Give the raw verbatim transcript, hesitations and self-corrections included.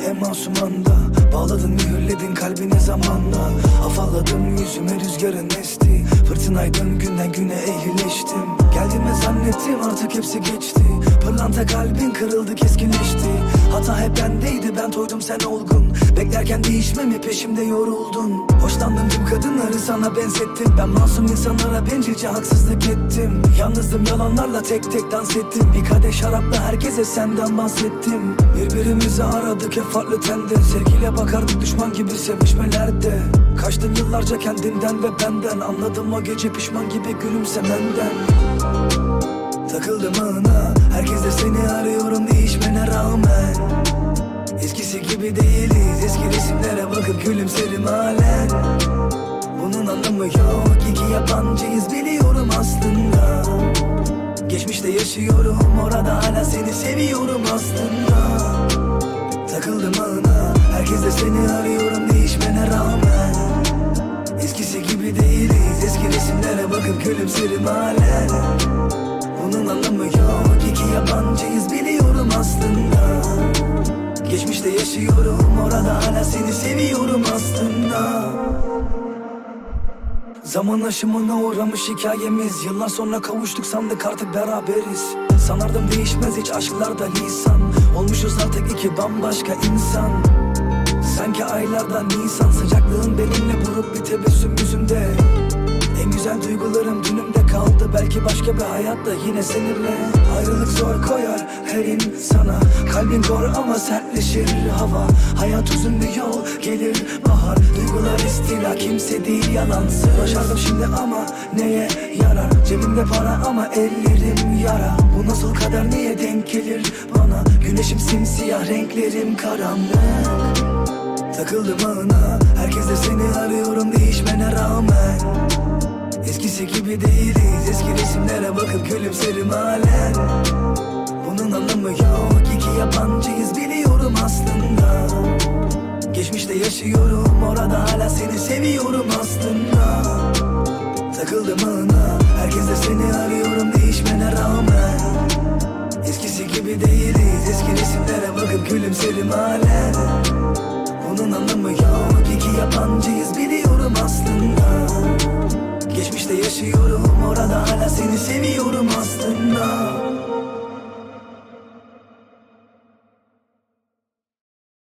en masum anda. Bağladın mühürledin kalbine zamanla. Afalladım yüzüme rüzgarın esti. Fırtınaydın günden güne ehlileştim. Geldiğimi zannettim artık hepsi geçti. Pırlanta kalbin kırıldı keskinleşti. Hata hep bendeydi ben toydum sen olgun. Beklerken değişmemi peşimde yoruldun. Hoşlandığım tüm kadınları sana benzettim. Ben masum insanlara bencilce haksızlık ettim. Yalnızdım yalanlarla tek tek dans ettim. Bir kadeh şarapla herkese senden bahsettim. Birbirimizi aradık hep farklı tende. Sevgiyle bakardık düşman gibi sevişmelerde. Kaçtın yıllarca kendinden ve benden. Anladım o gece pişman gibi gülümsemenden. Takıldım ağına, herkes seni arıyorum değişmene rağmen. Eskisi gibi değiliz, eski resimlere bakıp gülümserim halen. Bunun anlamı yok, iki yabancıyız biliyorum aslında. Geçmişte yaşıyorum, orada hala seni seviyorum aslında. Takıldım ağına, herkes de seni arıyorum değişmene rağmen. Eskisi gibi değiliz, eski resimlere bakıp gülümserim halen. Bunun anlamı yok, iki yabancıyız biliyorum aslında. Geçmişte yaşıyorum, orada hala seni seviyorum aslında. Zaman aşımına uğramış hikayemiz. Yıllar sonra kavuştuk sandık artık beraberiz. Sanardım değişmez hiç aşklarda lisan. Olmuşuz artık iki bambaşka insan. Sanki aylardan Nisan. Sıcaklığın benimle vurup bir tebessüm yüzümde. En güzel duygularım dünümde kaldı. Belki başka bir hayatta yine seninle. Ayrılık zor koyar her insana. Kalbin kor ama sertleşir hava. Hayat uzun bir yol gelir bahar. Duygular istila kimse değil yalansız. Başardım şimdi ama neye yarar? Cebimde para ama ellerim yara. Bu nasıl kader niye denk gelir bana? Güneşim simsiyah renklerim karanlık. Takıldım ağına, herkes de seni arıyorum değişmene rağmen. Eskisi gibi değiliz, eski resimlere bakıp gülümserim halen. Bunun anlamı yok, iki yabancıyız biliyorum aslında. Geçmişte yaşıyorum, orada hala seni seviyorum aslında. Takıldım ağına, herkes de seni arıyorum